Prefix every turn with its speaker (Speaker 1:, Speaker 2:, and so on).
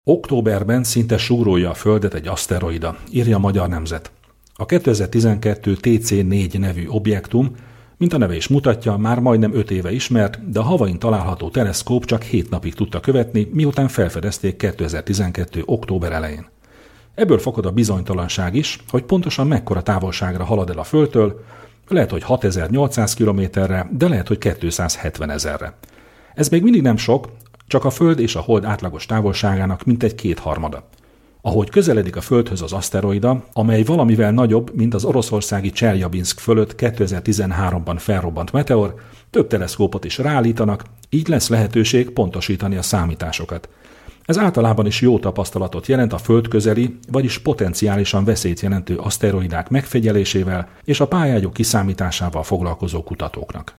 Speaker 1: Októberben szinte súrolja a Földet egy aszteroida, írja a Magyar Nemzet. A 2012 TC4 nevű objektum, mint a neve is mutatja, már majdnem 5 éve ismert, de a Havain található teleszkóp csak 7 napig tudta követni, miután felfedezték 2012. október elején. Ebből fakad a bizonytalanság is, hogy pontosan mekkora távolságra halad el a Földtől, lehet, hogy 6800 kilométerre, de lehet, hogy 270 000-re. Ez még mindig nem sok, csak a Föld és a Hold átlagos távolságának mintegy 2/3. Ahogy közeledik a Földhöz az aszteroida, amely valamivel nagyobb, mint az oroszországi Cseljabinszk fölött 2013-ban felrobbant meteor, több teleszkópot is ráállítanak, így lesz lehetőség pontosítani a számításokat. Ez általában is jó tapasztalatot jelent a Föld közeli, vagyis potenciálisan veszélyt jelentő aszteroidák megfigyelésével és a pályájuk kiszámításával foglalkozó kutatóknak.